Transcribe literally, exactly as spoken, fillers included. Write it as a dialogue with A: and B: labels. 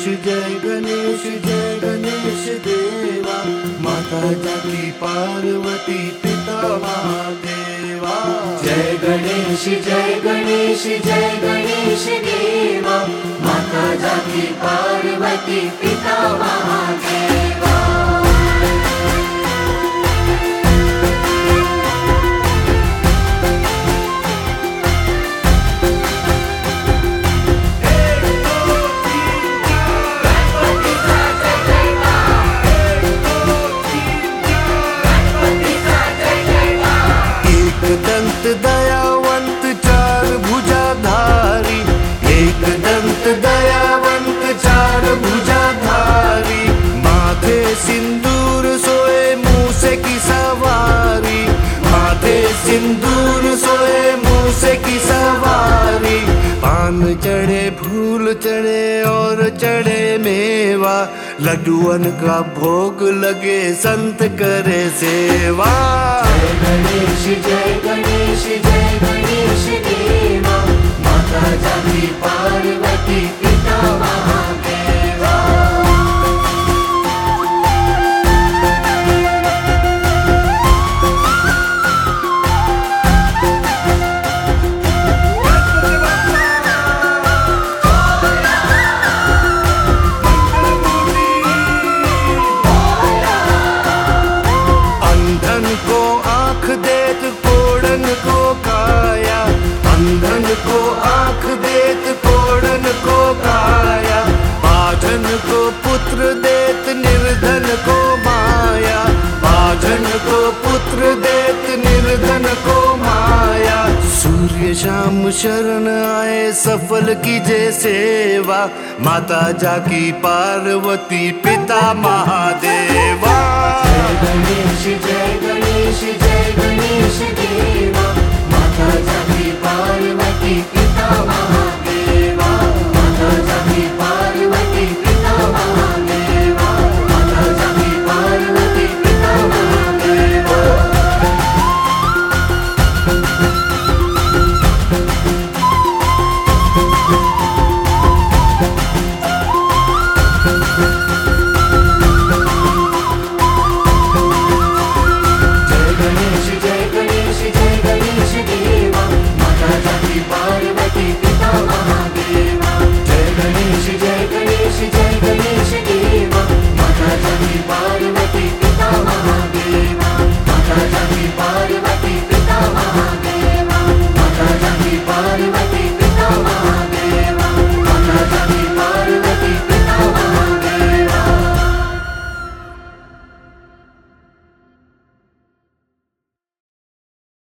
A: जय गणेश जय गणेश देवा, माता जाकी पार्वती पिता महादेवा।
B: जय गणेश जय गणेश जय गणेश देवा, माता जाकी पार्वती पिता महादेवा।
A: दंत दयावंत चार भुजाधारी, एक दंत दयावंत चार भुजाधारी, माथे सिंदूर सोए मूसे की सवारी, माथे सिंदूर सोए मूसे की सवारी। पान चढ़े फूल चढ़े और चढ़े मेवा, लड्डुअन का भोग लगे संत करे सेवा।
B: जय गणेश जय गणेश जय गणेश देवा, माता जाकी पार्वती पिता महादेवा।
A: अंधन को आँख देत कोड़न को काया, अंधन को आँख देत कोड़न को काया, बाझन को पुत्र देत निर्धन को माया, बाझन को पुत्र देत निर्धन को माया। सूर्य शाम शरण आए सफल कीजे सेवा, माता जाकी पार्वती पिता महादेवा।
B: जय गणेश जय गणेश जय गणेश देवा,